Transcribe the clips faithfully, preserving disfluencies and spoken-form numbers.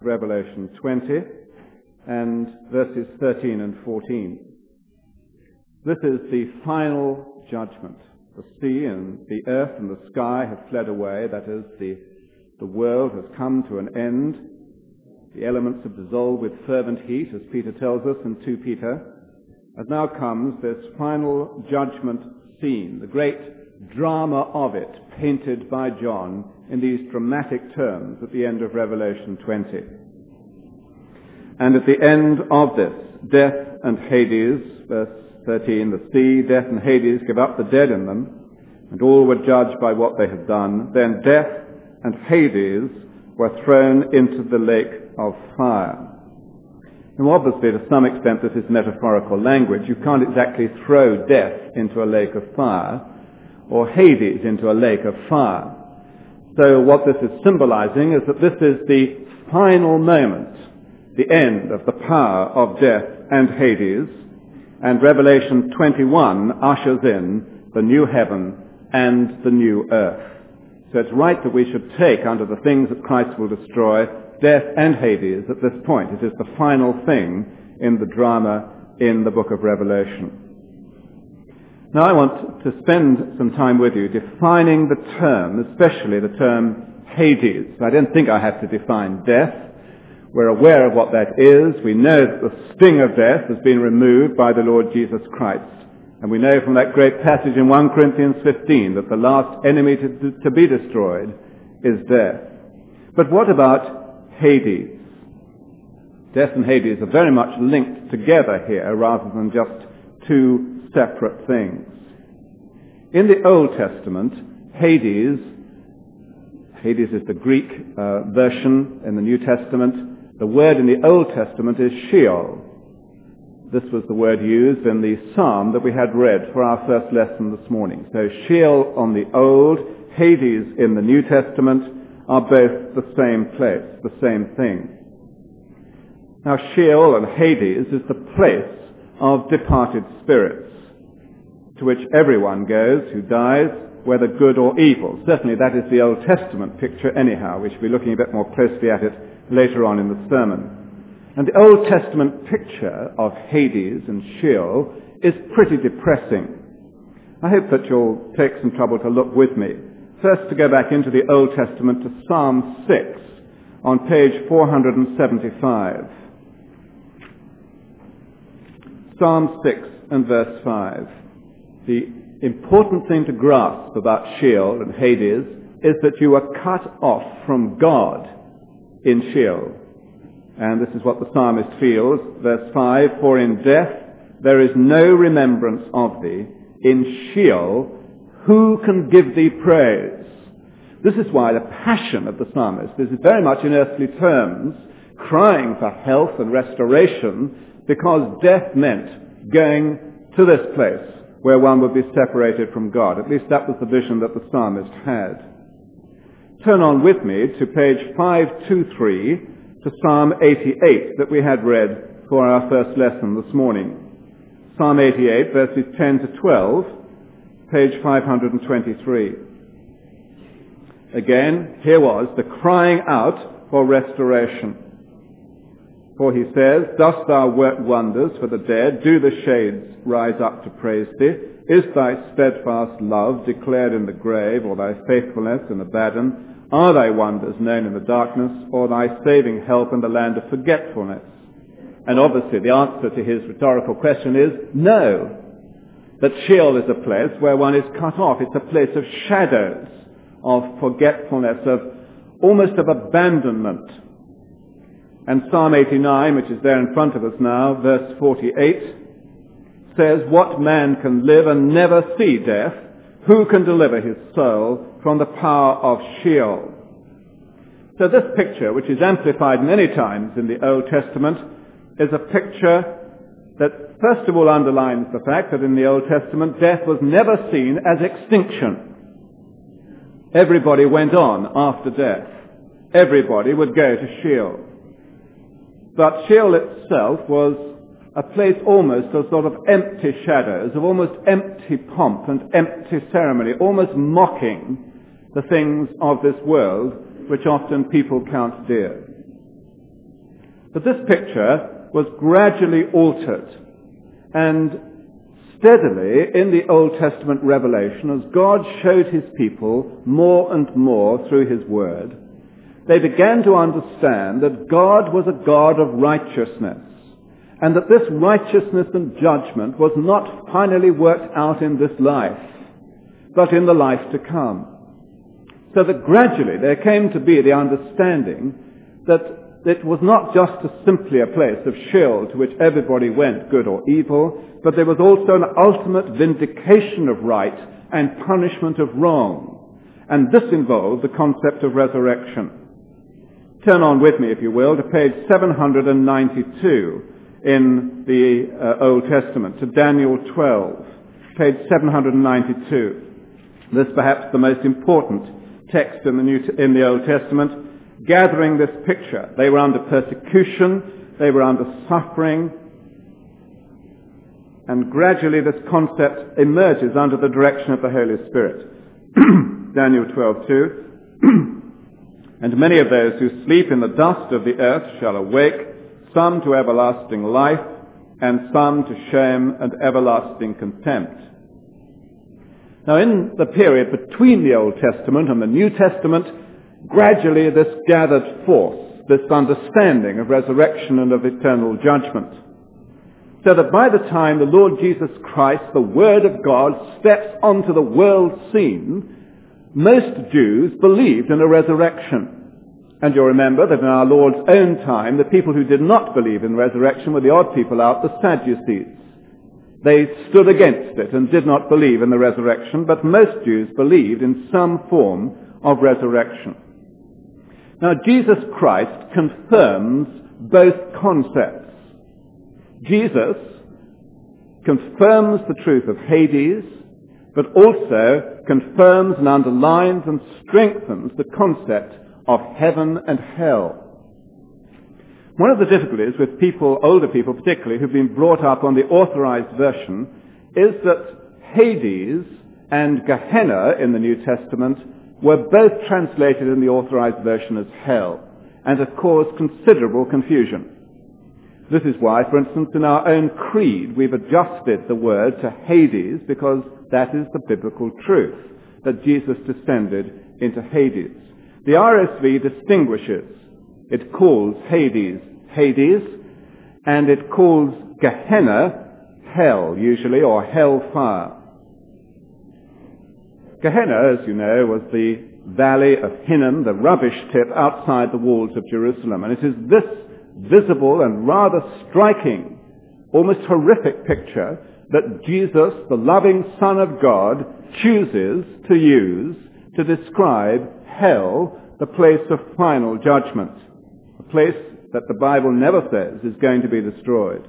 Revelation twenty and verses thirteen and fourteen. This is the final judgment. The sea and the earth and the sky have fled away. That is, the, the world has come to an end. The elements have dissolved with fervent heat, as Peter tells us in Second Peter. And now comes this final judgment scene, the great drama of it, painted by John in these dramatic terms at the end of Revelation twenty. And at the end of this, death and Hades, verse thirteen, the sea, death and Hades give up the dead in them, and all were judged by what they had done. Then death and Hades were thrown into the lake of fire. Now obviously, to some extent, this is metaphorical language. You can't exactly throw death into a lake of fire, or Hades into a lake of fire. So what this is symbolizing is that this is the final moment, the end of the power of death and Hades, and Revelation twenty-one ushers in the new heaven and the new earth. So it's right that we should take under the things that Christ will destroy death and Hades at this point. It is the final thing in the drama in the book of Revelation. Now I want to spend some time with you defining the term, especially the term Hades. I don't think I have to define death. We're aware of what that is. We know that the sting of death has been removed by the Lord Jesus Christ. And we know from that great passage in First Corinthians fifteen that the last enemy to, to be destroyed is death. But what about Hades? Death and Hades are very much linked together here rather than just two separate things. In the Old Testament, Hades, Hades is the Greek uh, version in the New Testament. The word in the Old Testament is Sheol. This was the word used in the psalm that we had read for our first lesson this morning. So Sheol on the Old, Hades in the New Testament are both the same place, the same thing. Now Sheol and Hades is the place of departed spirits, to which everyone goes who dies, whether good or evil. Certainly that is the Old Testament picture anyhow. We shall be looking a bit more closely at it later on in the sermon. And the Old Testament picture of Hades and Sheol is pretty depressing. I hope that you'll take some trouble to look with me. First, to go back into the Old Testament to Psalm six on page four seventy-five. Psalm six and verse five. The important thing to grasp about Sheol and Hades is that you are cut off from God in Sheol. And this is what the psalmist feels. Verse five, for in death there is no remembrance of thee. In Sheol, who can give thee praise? This is why the passion of the psalmist is very much in earthly terms, crying for health and restoration, because death meant going to this place where one would be separated from God. At least that was the vision that the psalmist had. Turn on with me to page five twenty-three to Psalm eighty-eight that we had read for our first lesson this morning. Psalm eighty-eight, verses ten to twelve, page five twenty-three. Again, here was the crying out for restoration. For he says, dost thou work wonders for the dead? Do the shades rise up to praise thee? Is thy steadfast love declared in the grave, or thy faithfulness in Abaddon? Are thy wonders known in the darkness, or thy saving help in the land of forgetfulness? And obviously the answer to his rhetorical question is no. That Sheol is a place where one is cut off. It's a place of shadows, of forgetfulness, of almost of abandonment. And Psalm eighty-nine, which is there in front of us now, verse forty-eight, says, what man can live and never see death? Who can deliver his soul from the power of Sheol? So this picture, which is amplified many times in the Old Testament, is a picture that first of all underlines the fact that in the Old Testament death was never seen as extinction. Everybody went on after death. Everybody would go to Sheol. But Sheol itself was a place almost of sort of empty shadows, of almost empty pomp and empty ceremony, almost mocking the things of this world which often people count dear. But this picture was gradually altered, and steadily in the Old Testament revelation, as God showed his people more and more through his word, they began to understand that God was a God of righteousness, and that this righteousness and judgment was not finally worked out in this life, but in the life to come. So that gradually there came to be the understanding that it was not just a simply a place of Sheol to which everybody went, good or evil, but there was also an ultimate vindication of right and punishment of wrong. And this involved the concept of resurrection. Turn on with me, if you will, to page seven hundred ninety-two in the uh, Old Testament, to Daniel twelve, page seven hundred ninety-two. This perhaps the most important text in the, New, in the Old Testament, gathering this picture. They were under persecution, they were under suffering, and gradually this concept emerges under the direction of the Holy Spirit. Daniel twelve two. And many of those who sleep in the dust of the earth shall awake, some to everlasting life, and some to shame and everlasting contempt. Now, in the period between the Old Testament and the New Testament, gradually this gathered force, this understanding of resurrection and of eternal judgment. So that by the time the Lord Jesus Christ, the Word of God, steps onto the world scene, most Jews believed in a resurrection. And you'll remember that in our Lord's own time, the people who did not believe in resurrection were the odd people out, the Sadducees. They stood against it and did not believe in the resurrection, but most Jews believed in some form of resurrection. Now, Jesus Christ confirms both concepts. Jesus confirms the truth of Hades, but also confirms and underlines and strengthens the concept of heaven and hell. One of the difficulties with people, older people particularly, who've been brought up on the authorized version, is that Hades and Gehenna in the New Testament were both translated in the authorized version as hell, and have caused considerable confusion. This is why, for instance, in our own creed, we've adjusted the word to Hades, because that is the biblical truth, that Jesus descended into Hades. The R S V distinguishes. It calls Hades, Hades, and it calls Gehenna, hell, usually, or hellfire. Gehenna, as you know, was the valley of Hinnom, the rubbish tip outside the walls of Jerusalem. And it is this visible and rather striking, almost horrific picture that Jesus, the loving Son of God, chooses to use to describe hell, the place of final judgment, a place that the Bible never says is going to be destroyed.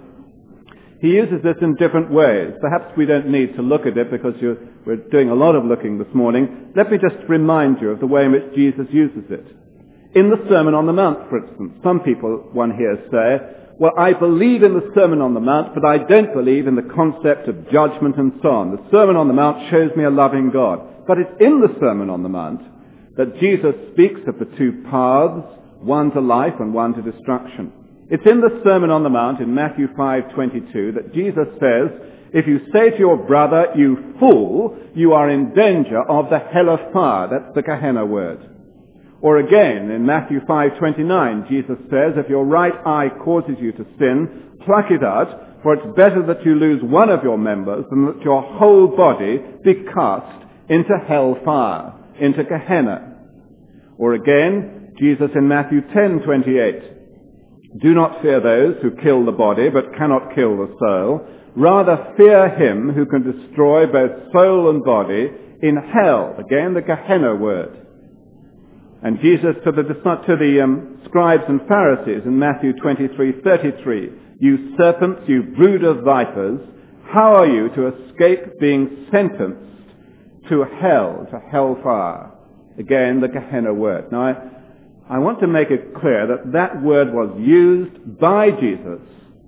He uses this in different ways. Perhaps we don't need to look at it because you're, we're doing a lot of looking this morning. Let me just remind you of the way in which Jesus uses it. In the Sermon on the Mount, for instance, some people, one hears say, well, I believe in the Sermon on the Mount, but I don't believe in the concept of judgment and so on. The Sermon on the Mount shows me a loving God. But it's in the Sermon on the Mount that Jesus speaks of the two paths, one to life and one to destruction. It's in the Sermon on the Mount in Matthew five twenty-two that Jesus says, if you say to your brother, you fool, you are in danger of the hell of fire. That's the Gehenna word. Or again, in Matthew five twenty-nine, Jesus says, if your right eye causes you to sin, pluck it out, for it's better that you lose one of your members than that your whole body be cast into hell fire, into Gehenna. Or again, Jesus in Matthew ten twenty-eight, do not fear those who kill the body, but cannot kill the soul. Rather fear him who can destroy both soul and body in hell. Again, the Gehenna word. And Jesus to the, to the um, scribes and Pharisees in Matthew twenty-three thirty-three, you serpents, you brood of vipers, how are you to escape being sentenced to hell, to hellfire? Again, the Gehenna word. Now, I, I want to make it clear that that word was used by Jesus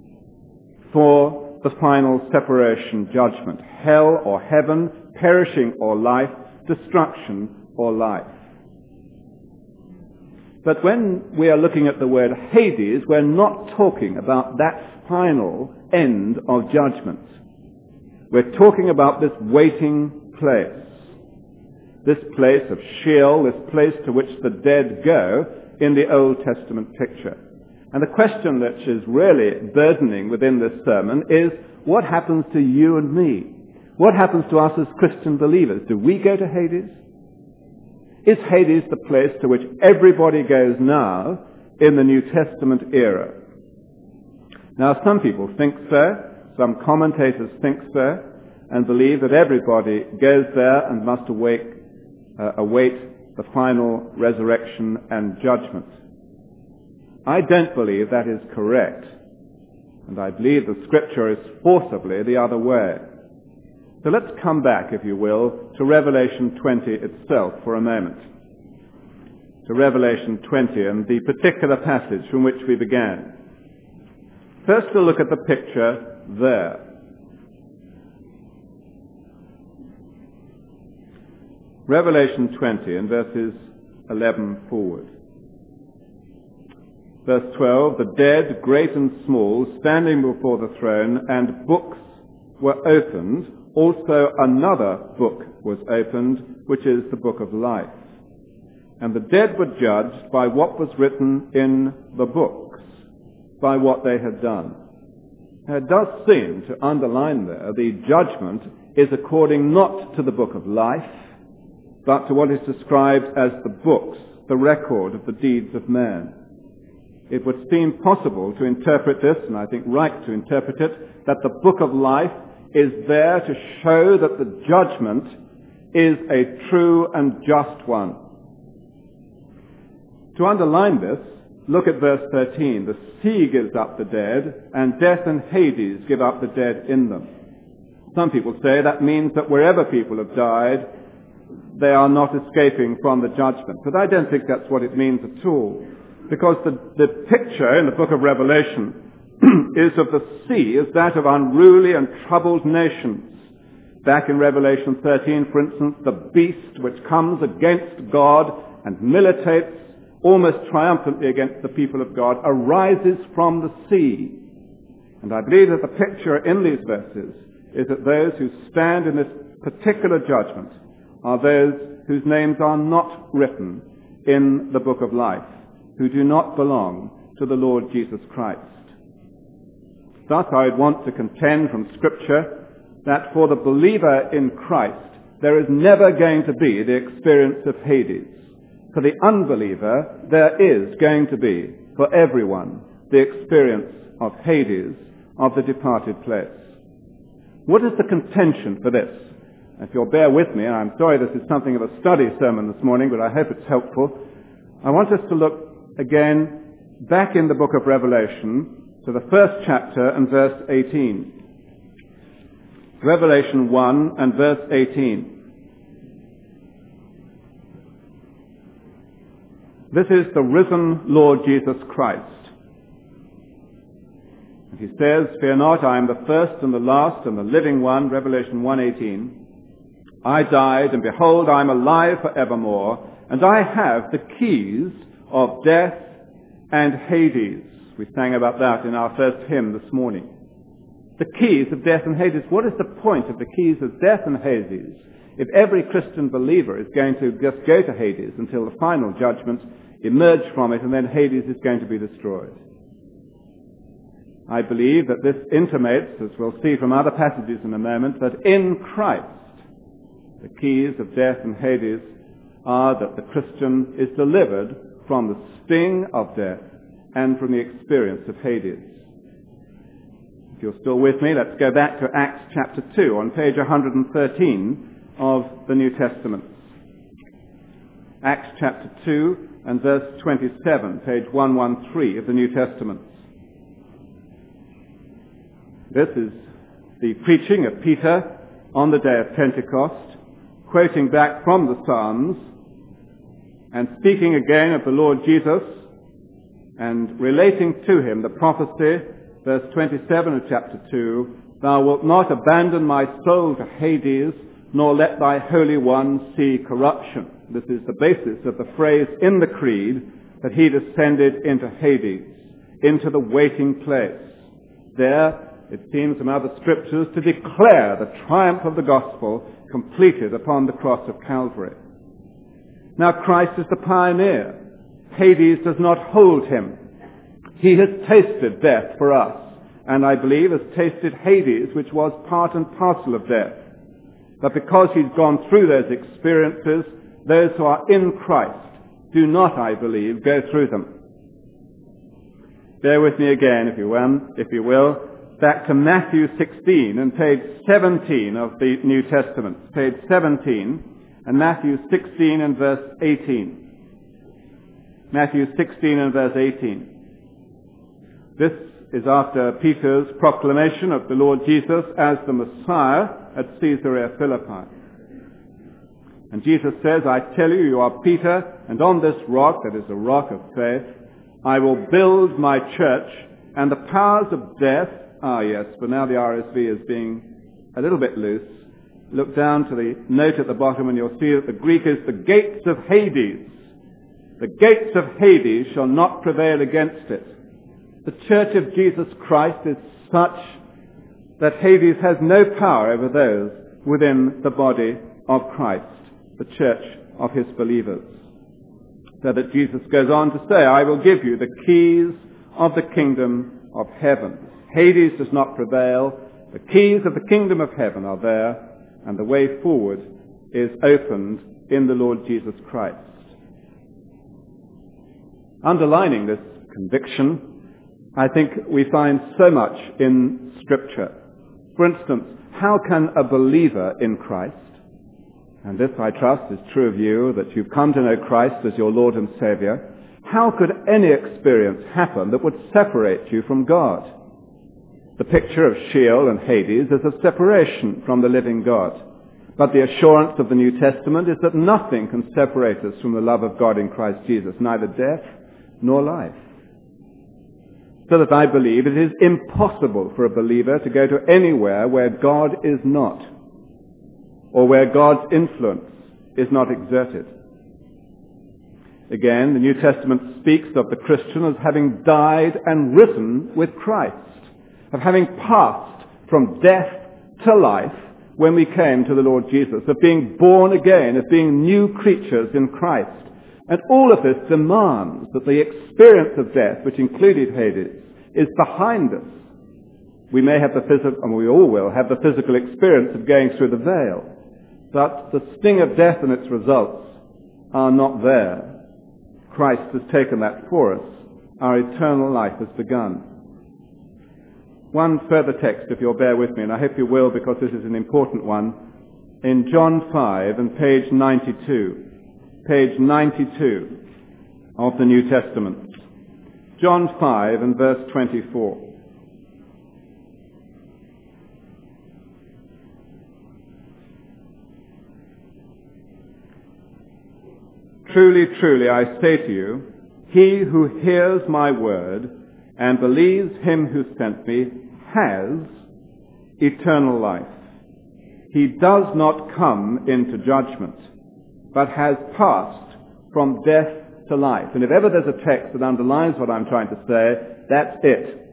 for the final separation judgment. Hell or heaven, perishing or life, destruction or life. But when we are looking at the word Hades, we're not talking about that final end of judgment. We're talking about this waiting place. This place of Sheol, this place to which the dead go in the Old Testament picture. And the question that is really burdening within this sermon is, what happens to you and me? What happens to us as Christian believers? Do we go to Hades? Is Hades the place to which everybody goes now in the New Testament era? Now, some people think so. Some commentators think so, and believe that everybody goes there and must await, uh, await the final resurrection and judgment. I don't believe that is correct, and I believe the Scripture is forcibly the other way. So let's come back, if you will, to Revelation twenty itself for a moment. To Revelation twenty and the particular passage from which we began. First we'll look at the picture there. Revelation twenty and verses eleven forward. Verse twelve, the dead, great and small, standing before the throne, and books were opened. Also another book was opened, which is the book of life. And the dead were judged by what was written in the books, by what they had done. Now, it does seem to underline there the judgment is according not to the book of life, but to what is described as the books, the record of the deeds of man. It would seem possible to interpret this, and I think right to interpret it, that the book of life is there to show that the judgment is a true and just one. To underline this, look at verse thirteen. The sea gives up the dead, and death and Hades give up the dead in them. Some people say that means that wherever people have died, they are not escaping from the judgment. But I don't think that's what it means at all. Because the, the picture in the book of Revelation is of the sea as that of unruly and troubled nations. Back in Revelation thirteen, for instance, the beast which comes against God and militates almost triumphantly against the people of God arises from the sea. And I believe that the picture in these verses is that those who stand in this particular judgment are those whose names are not written in the book of life, who do not belong to the Lord Jesus Christ. Thus, I would want to contend from Scripture that for the believer in Christ, there is never going to be the experience of Hades. For the unbeliever, there is going to be, for everyone, the experience of Hades, of the departed place. What is the contention for this? If you'll bear with me, and I'm sorry this is something of a study sermon this morning, but I hope it's helpful, I want us to look again back in the book of Revelation to the first chapter and verse eighteen. Revelation one and verse eighteen. This is the risen Lord Jesus Christ. And he says, fear not, I am the first and the last and the living one, Revelation one eighteen. I died, and behold, I am alive forevermore, and I have the keys of death and Hades. We sang about that in our first hymn this morning. The keys of death and Hades. What is the point of the keys of death and Hades if every Christian believer is going to just go to Hades until the final judgment, emerge from it, and then Hades is going to be destroyed? I believe that this intimates, as we'll see from other passages in a moment, that in Christ the keys of death and Hades are that the Christian is delivered from the sting of death and from the experience of Hades. If you're still with me, let's go back to Acts chapter two on page one hundred thirteen of the New Testament. Acts chapter two and verse twenty-seven, page one thirteen of the New Testament. This is the preaching of Peter on the day of Pentecost, quoting back from the Psalms and speaking again of the Lord Jesus and relating to him the prophecy, verse twenty-seven of chapter two, thou wilt not abandon my soul to Hades, nor let thy Holy One see corruption. This is the basis of the phrase in the Creed, that he descended into Hades, into the waiting place. There, it seems from other scriptures, to declare the triumph of the gospel completed upon the cross of Calvary. Now Christ is the pioneer. Hades does not hold him. He has tasted death for us, and I believe has tasted Hades, which was part and parcel of death. But because he's gone through those experiences, those who are in Christ do not, I believe, go through them. Bear with me again, if you will, if you will, back to Matthew sixteen and page seventeen of the New Testament. Page seventeen and Matthew sixteen and verse eighteen. Matthew sixteen and verse eighteen. This is after Peter's proclamation of the Lord Jesus as the Messiah at Caesarea Philippi. And Jesus says, I tell you, you are Peter, and on this rock, that is a rock of faith, I will build my church, and the powers of death, ah yes, but now the R S V is being a little bit loose. Look down to the note at the bottom and you'll see that the Greek is the gates of Hades. The gates of Hades shall not prevail against it. The church of Jesus Christ is such that Hades has no power over those within the body of Christ, the church of his believers. So that Jesus goes on to say, I will give you the keys of the kingdom of heaven. Hades does not prevail. The keys of the kingdom of heaven are there, and the way forward is opened in the Lord Jesus Christ. Underlining this conviction, I think we find so much in Scripture. For instance, how can a believer in Christ, and this I trust is true of you, that you've come to know Christ as your Lord and Savior, how could any experience happen that would separate you from God? The picture of Sheol and Hades is a separation from the living God. But the assurance of the New Testament is that nothing can separate us from the love of God in Christ Jesus, neither death nor life. So that I believe it is impossible for a believer to go to anywhere where God is not, or where God's influence is not exerted. Again, the New Testament speaks of the Christian as having died and risen with Christ, of having passed from death to life when we came to the Lord Jesus, of being born again, of being new creatures in Christ. And all of this demands that the experience of death, which included Hades, is behind us. We may have the physical, and we all will have the physical experience of going through the veil, but the sting of death and its results are not there. Christ has taken that for us. Our eternal life has begun. One further text, if you'll bear with me, and I hope you will because this is an important one, in John five and page ninety-two. Page ninety-two of the New Testament. John five and verse twenty-four. Truly, truly, I say to you, he who hears my word and believes him who sent me has eternal life. He does not come into judgment, but has passed from death to life. And if ever there's a text that underlines what I'm trying to say, that's it.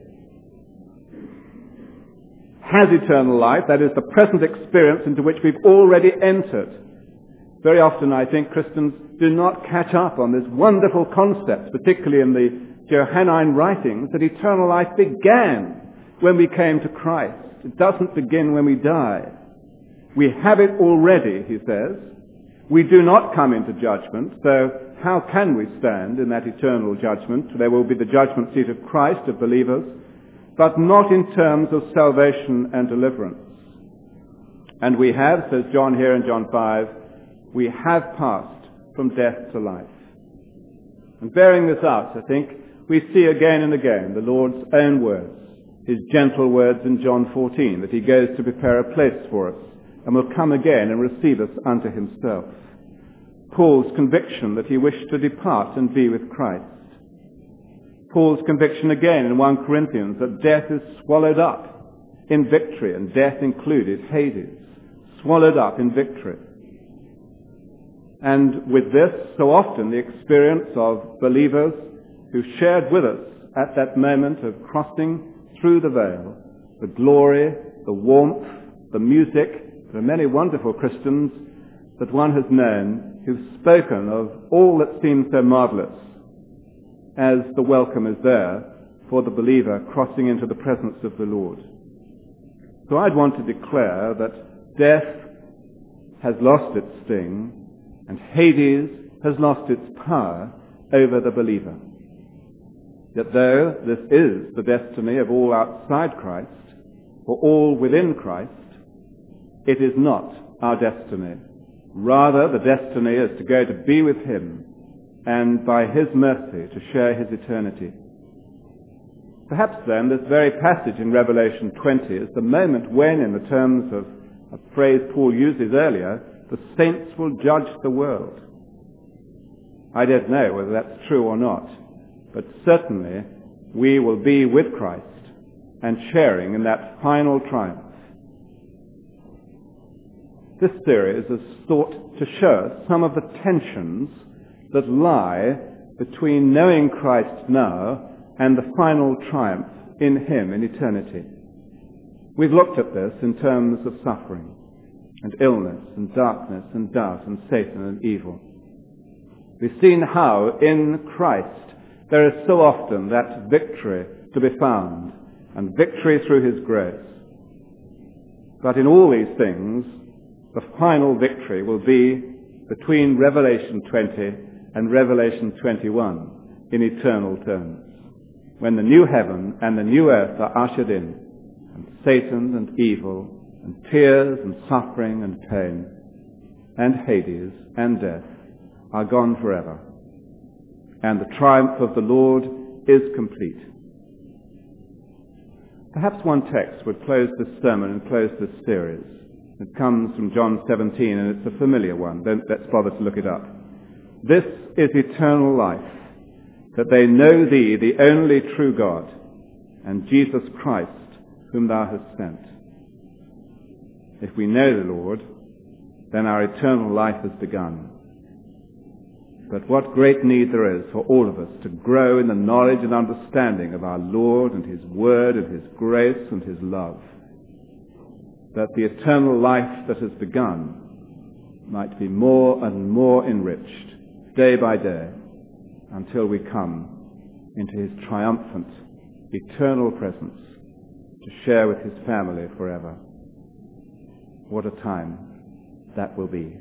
Has eternal life, that is the present experience into which we've already entered. Very often I think Christians do not catch up on this wonderful concept, particularly in the Johannine writings, that eternal life began when we came to Christ. It doesn't begin when we die. We have it already, he says. We do not come into judgment, so how can we stand in that eternal judgment? There will be the judgment seat of Christ, of believers, but not in terms of salvation and deliverance. And we have, says John here in John five, we have passed from death to life. And bearing this out, I think, we see again and again the Lord's own words, his gentle words in John fourteen, that he goes to prepare a place for us and will come again and receive us unto himself. Paul's conviction that he wished to depart and be with Christ. Paul's conviction again in First Corinthians that death is swallowed up in victory, and death included Hades, swallowed up in victory. And with this, so often the experience of believers who shared with us at that moment of crossing through the veil, the glory, the warmth, the music. There are many wonderful Christians that one has known who've spoken of all that seems so marvelous as the welcome is there for the believer crossing into the presence of the Lord. So I'd want to declare that death has lost its sting and Hades has lost its power over the believer. Yet though this is the destiny of all outside Christ, or all within Christ, it is not our destiny. Rather, the destiny is to go to be with Him and by His mercy to share His eternity. Perhaps then this very passage in Revelation twenty is the moment when, in the terms of a phrase Paul uses earlier, the saints will judge the world. I don't know whether that's true or not, but certainly we will be with Christ and sharing in that final triumph. This series is sought to show us some of the tensions that lie between knowing Christ now and the final triumph in Him in eternity. We've looked at this in terms of suffering and illness and darkness and doubt and Satan and evil. We've seen how in Christ there is so often that victory to be found, and victory through His grace. But in all these things, the final victory will be between Revelation twenty and Revelation twenty-one in eternal terms, when the new heaven and the new earth are ushered in, and Satan and evil and tears and suffering and pain and Hades and death are gone forever, and the triumph of the Lord is complete. Perhaps one text would close this sermon and close this series. It comes from John seventeen, and it's a familiar one. Don't let's bother to look it up. This is eternal life, that they know Thee, the only true God, and Jesus Christ, whom Thou hast sent. If we know the Lord, then our eternal life has begun. But what great need there is for all of us to grow in the knowledge and understanding of our Lord and His Word and His grace and His love, that the eternal life that has begun might be more and more enriched day by day until we come into His triumphant, eternal presence to share with His family forever. What a time that will be.